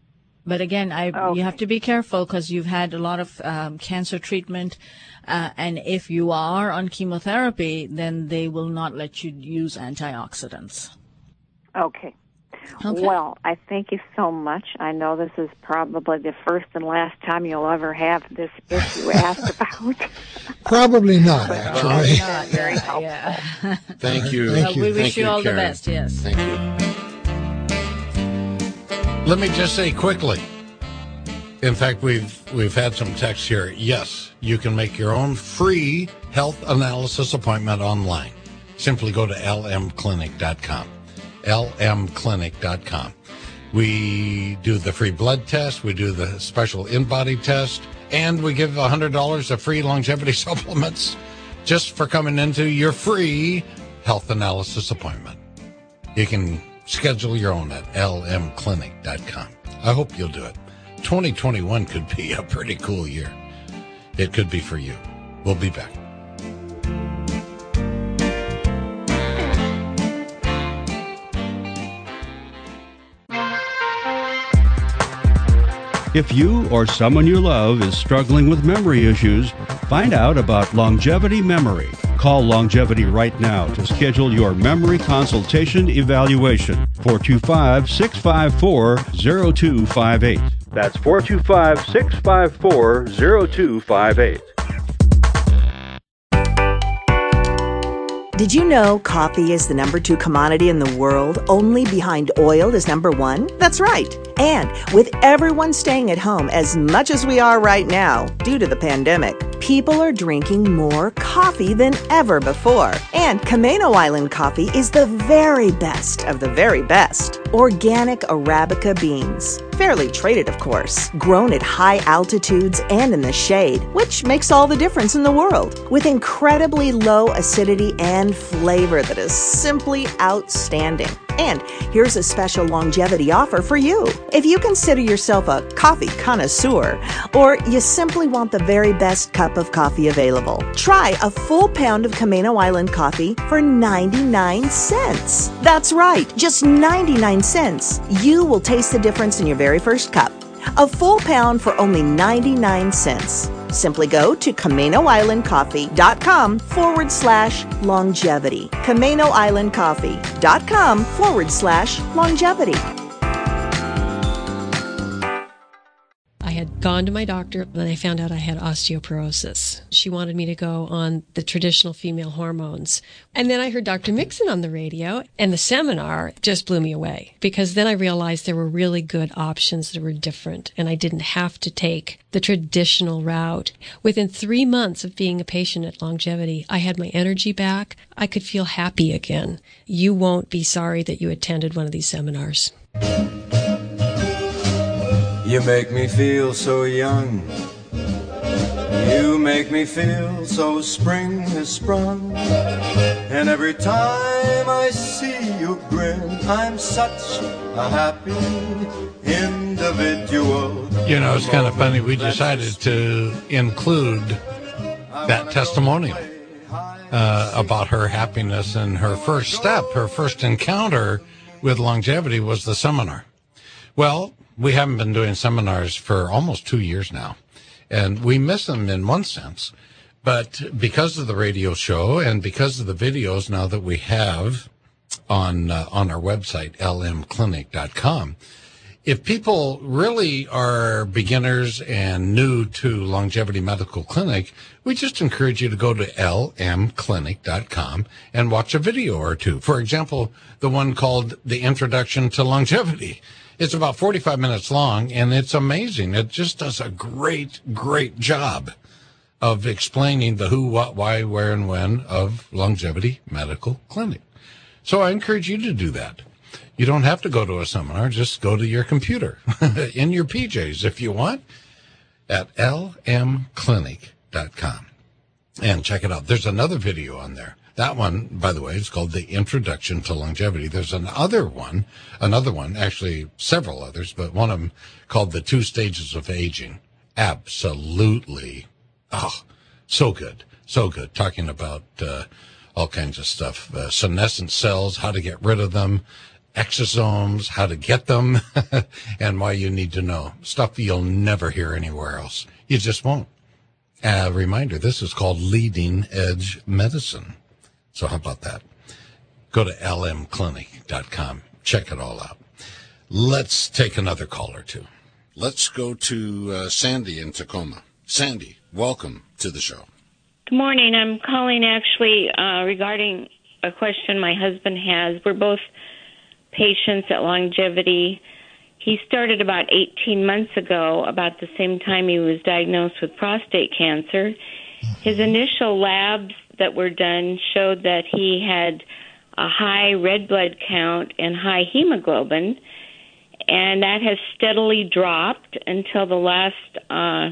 But again, I Okay. you have to be careful because you've had a lot of um, cancer treatment, uh, and if you are on chemotherapy, then they will not let you use antioxidants. Okay. Okay. Well, I thank you so much. I know this is probably the first and last time you'll ever have this issue asked about. Probably not, But, uh, actually. not very helpful. Yeah. Thank you. Thank Uh, you. we wish Thank you you, all Karen. the best. Yes. Thank you. Let me just say quickly. In fact, we've we've had some texts here. Yes, you can make your own free health analysis appointment online. Simply go to l m clinic dot com. l m clinic dot com. We do the free blood test, we do the special in-body test, and we give one hundred dollars of free longevity supplements just for coming into your free health analysis appointment. You can schedule your own at l m clinic dot com. I hope you'll do it. twenty twenty-one could be a pretty cool year. It could be for you. We'll be back. If you or someone you love is struggling with memory issues, find out about Longevity Memory. Call Longevity right now to schedule your memory consultation evaluation. four two five, six five four, zero two five eight. That's four two five, six five four, zero two five eight. Did you know coffee is the number two commodity in the world, only behind oil is number one? That's right. And with everyone staying at home as much as we are right now due to the pandemic, people are drinking more coffee than ever before. And Camino Island coffee is the very best of the very best. Organic Arabica beans, fairly traded of course, grown at high altitudes and in the shade, which makes all the difference in the world. With incredibly low acidity and flavor that is simply outstanding. And here's a special longevity offer for you. If you consider yourself a coffee connoisseur, or you simply want the very best cup of coffee available, try a full pound of Camino Island coffee for ninety-nine cents. That's right, just ninety-nine cents. You will taste the difference in your very first cup. A full pound for only ninety-nine cents. Simply go to CaminoIslandCoffee.com forward slash longevity. CaminoIslandCoffee.com forward slash longevity. I had gone to my doctor and I found out I had osteoporosis. She wanted me to go on the traditional female hormones. And then I heard Doctor Mixon on the radio, and the seminar just blew me away, because then I realized there were really good options that were different, and I didn't have to take the traditional route. Within three months of being a patient at Longevity, I had my energy back. I could feel happy again. You won't be sorry that you attended one of these seminars. You make me feel so young. You make me feel so spring has sprung. And every time I see you grin, I'm such a happy individual. You know, it's kind of funny. We decided to include that testimonial uh, about her happiness, and her first step, her first encounter with longevity was the seminar. Well, we haven't been doing seminars for almost two years now, and we miss them in one sense. But because of the radio show and because of the videos now that we have on uh, on our website, l m clinic dot com, if people really are beginners and new to Longevity Medical Clinic, we just encourage you to go to l m clinic dot com and watch a video or two. For example, the one called The Introduction to Longevity. It's about forty-five minutes long, and it's amazing. It just does a great, great job of explaining the who, what, why, where, and when of Longevity Medical Clinic. So I encourage you to do that. You don't have to go to a seminar. Just go to your computer in your P Js if you want at l m clinic dot com and check it out. There's another video on there. That one, by the way, is called The Introduction to Longevity. There's another one, another one, actually several others, but one of them called The Two Stages of Aging. Absolutely. Oh, so good. So good. Talking about uh, all kinds of stuff. Uh, senescent cells, how to get rid of them. exosomes, how to get them, and why you need to know. Stuff you'll never hear anywhere else. You just won't. A uh, reminder, this is called Leading Edge Medicine. So how about that? Go to L M clinic dot com. Check it all out. Let's take another call or two. Let's go to uh, Sandy in Tacoma. Sandy, welcome to the show. Good morning. I'm calling actually uh, regarding a question my husband has. We're both patients at Longevity. He started about eighteen months ago, about the same time he was diagnosed with prostate cancer. His initial labs that were done showed that he had a high red blood count and high hemoglobin, and that has steadily dropped until the last uh,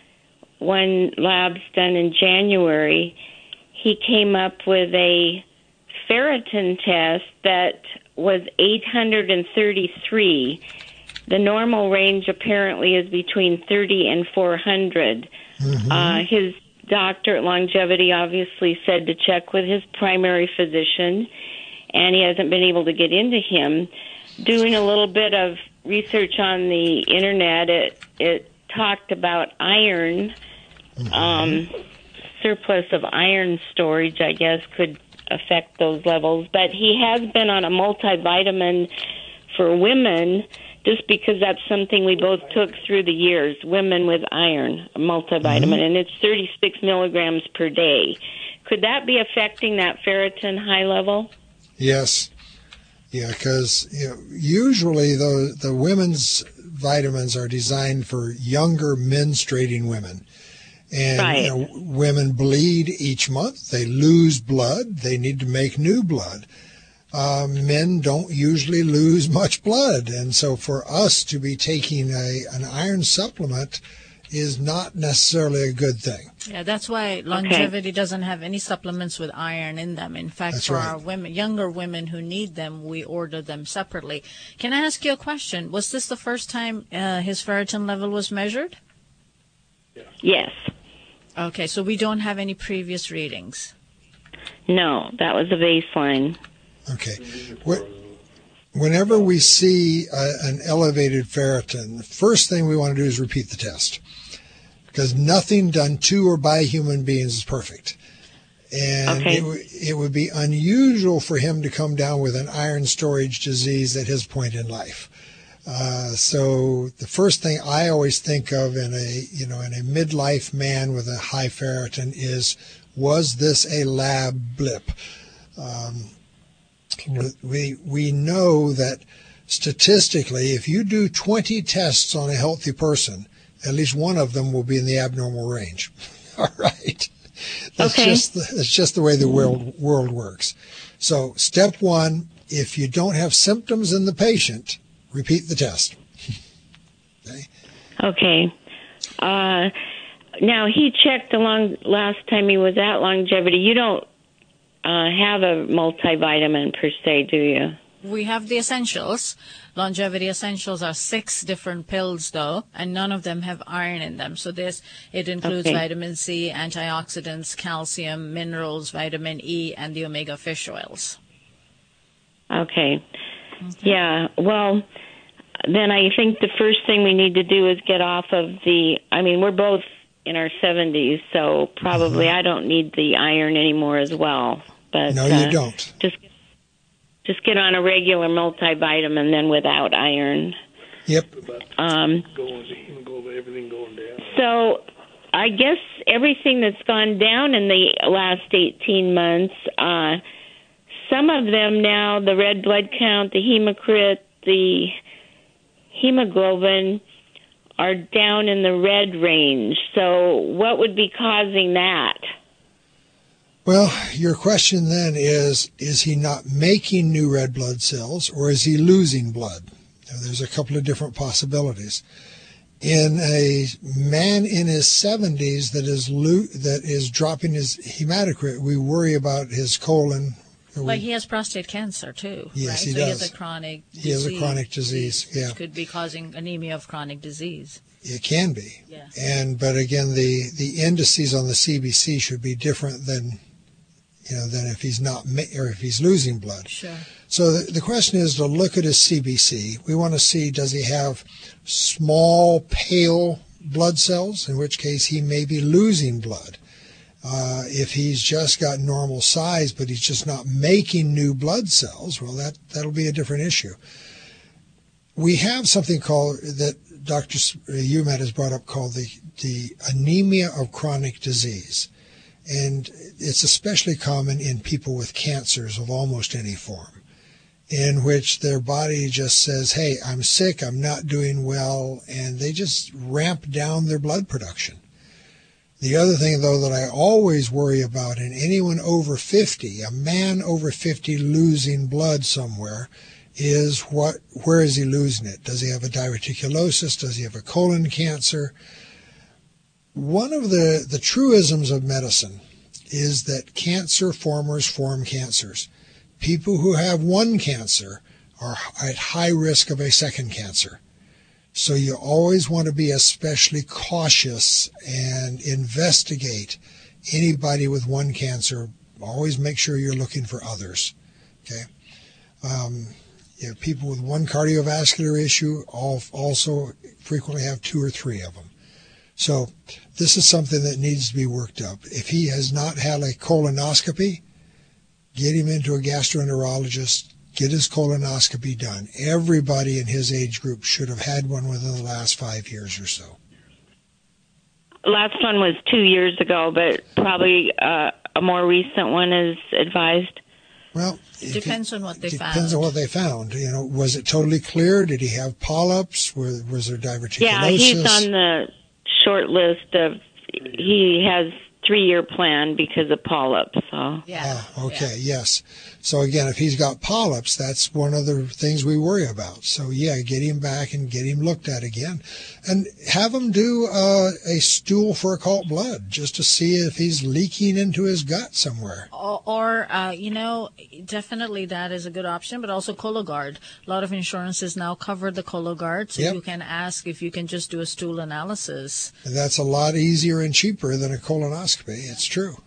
one labs done in January. He came up with a ferritin test that was eight hundred thirty-three. The normal range apparently is between thirty and four hundred. Mm-hmm. Uh, his doctor at Longevity obviously said to check with his primary physician, and he hasn't been able to get into him. Doing a little bit of research on the internet, it, it talked about iron, mm-hmm. um, surplus of iron storage, I guess, could affect those levels. But he has been on a multivitamin for women, just because that's something we both took through the years, women with iron, a multivitamin, mm-hmm. and it's thirty-six milligrams per day. Could that be affecting that ferritin high level? Yes. Yeah, because you know, usually the, the women's vitamins are designed for younger menstruating women. And right. you know, women bleed each month. They lose blood. They need to make new blood. Uh, men don't usually lose much blood. And so for us to be taking a an iron supplement is not necessarily a good thing. Yeah, that's why Longevity okay. doesn't have any supplements with iron in them. In fact, that's for right. our women, younger women who need them, we order them separately. Can I ask you a question? Was this the first time uh, his ferritin level was measured? Yes. Okay, so we don't have any previous readings? No, that was a baseline. Okay. Whenever we see a, an elevated ferritin, the first thing we want to do is repeat the test, because nothing done to or by human beings is perfect. And okay. it, w- it would be unusual for him to come down with an iron storage disease at his point in life. Uh, so the first thing I always think of in a, you know, in a midlife man with a high ferritin is, was this a lab blip? Um, we, we know that statistically, if you do twenty tests on a healthy person, at least one of them will be in the abnormal range. All right. That's okay. just the, that's just the way the world, world works. So step one, if you don't have symptoms in the patient, repeat the test. Okay. Okay. Uh, now, he checked along last time he was at Longevity. You don't uh, have a multivitamin per se, do you? We have the essentials. Longevity essentials are six different pills, though, and none of them have iron in them. So this, it includes okay. vitamin C, antioxidants, calcium, minerals, vitamin E, and the omega fish oils. Okay. okay. Yeah, well, then I think the first thing we need to do is get off of the, I mean, we're both in our seventies, so probably mm-hmm. I don't need the iron anymore as well. But no, uh, you don't. Just Just get on a regular multivitamin, then without iron. Yep. Um, so I guess everything that's gone down in the last eighteen months, uh, some of them now, the red blood count, the hematocrit, the hemoglobin, are down in the red range. So what would be causing that? Well, your question then is, is he not making new red blood cells, or is he losing blood? Now, there's a couple of different possibilities. In a man in his seventies that is lo- that is dropping his hematocrit, we worry about his colon. Like he has prostate cancer, too, yes, right? he so does. he has a chronic disease. He has a chronic disease, yeah. Which could be causing anemia of chronic disease. It can be. Yeah. And, but again, the, the indices on the C B C should be different than you know, than if he's not ma- or if he's losing blood. Sure. So the, the question is to look at his C B C. We want to see, does he have small, pale blood cells, in which case he may be losing blood. Uh, if he's just got normal size, but he's just not making new blood cells, well, that, that'll be a different issue. We have something called, that Doctor Umat has brought up, called the, the anemia of chronic disease. And it's especially common in people with cancers of almost any form, in which their body just says, hey, I'm sick, I'm not doing well, and they just ramp down their blood production. The other thing, though, that I always worry about in anyone over fifty, a man over fifty losing blood somewhere, is what, where is he losing it? Does he have a diverticulosis? Does he have a colon cancer? One of the, the truisms of medicine is that cancer formers form cancers. People who have one cancer are at high risk of a second cancer. So you always want to be especially cautious and investigate anybody with one cancer. Always make sure you're looking for others. Okay. Um, you know, people with one cardiovascular issue all, also frequently have two or three of them. So this is something that needs to be worked up. If he has not had a colonoscopy, get him into a gastroenterologist, get his colonoscopy done. Everybody in his age group should have had one within the last five years or so. Last one was two years ago, but probably uh, a more recent one is advised. Well, it depends on what they depends found. Depends on what they found. You know, was it totally clear? Did he have polyps? Was, was there diverticulosis? Yeah, he's on the short list of, he has three-year plan because of polyps. So yeah. Ah, okay. Yeah. Yes. So again, if he's got polyps, that's one of the things we worry about. So yeah, get him back and get him looked at again, and have him do uh, a stool for occult blood just to see if he's leaking into his gut somewhere. Or, or uh, you know, definitely that is a good option, but also Cologuard. A lot of insurances now cover the Cologuard, so Yep. you can ask if you can just do a stool analysis. And that's a lot easier and cheaper than a colonoscopy. It's true.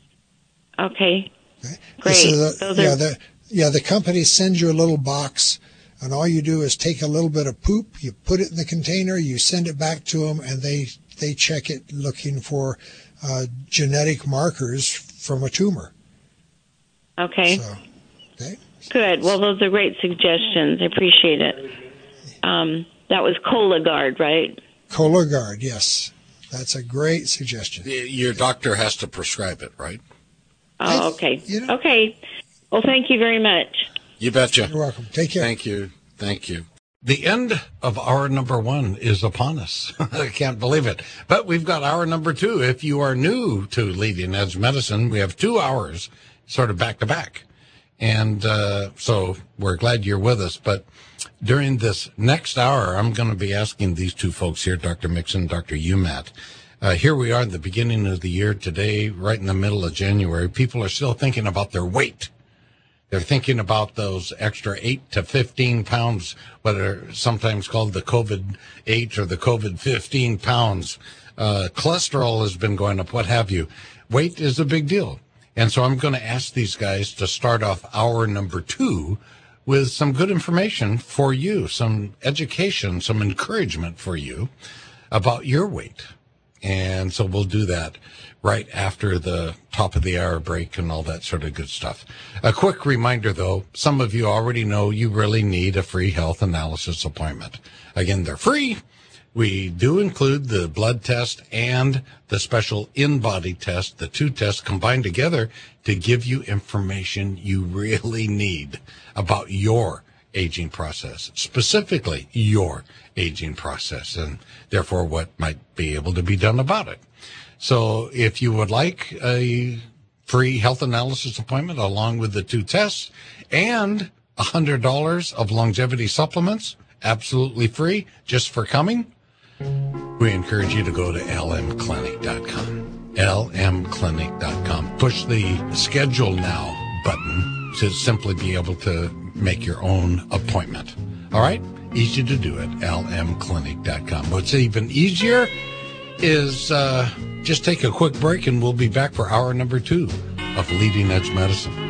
Okay. Okay. Great. This is a- Those yeah, are- the, yeah, the company sends you a little box, and all you do is take a little bit of poop, you put it in the container, you send it back to them, and they, they check it looking for uh, genetic markers from a tumor. Okay. So, okay. Good. Well, those are great suggestions. I appreciate it. Um, that was Cologuard, right? Cologuard, yes. That's a great suggestion. Your doctor has to prescribe it, right? Oh, okay. Okay. Well, thank you very much. You betcha. You're welcome. Take care. Thank you. Thank you. The end of hour number one is upon us. I can't believe it. But we've got hour number two. If you are new to Leading Edge Medicine, we have two hours sort of back to back. And uh, so we're glad you're with us. But during this next hour, I'm going to be asking these two folks here, Doctor Mixon, Doctor Umat. Uh, here we are at the beginning of the year today, right in the middle of January. People are still thinking about their weight. They're thinking about those extra eight to fifteen pounds, what are sometimes called the COVID eight or the COVID fifteen pounds. Uh, cholesterol has been going up, what have you. Weight is a big deal. And so I'm going to ask these guys to start off hour number two with some good information for you, some education, some encouragement for you about your weight. And so we'll do that right after the top of the hour break and all that sort of good stuff. A quick reminder, though, some of you already know you really need a free health analysis appointment. Again, they're free. We do include the blood test and the special in-body test, the two tests combined together to give you information you really need about your aging process, specifically your aging process, and therefore what might be able to be done about it. So if you would like a free health analysis appointment along with the two tests and one hundred dollars of longevity supplements, absolutely free, just for coming, we encourage you to go to L M clinic dot com. L M clinic dot com. Push the schedule now button to simply be able to make your own appointment. All right? Easy to do it. L M clinic dot com. What's even easier is uh, just take a quick break and we'll be back for hour number two of Leading Edge Medicine.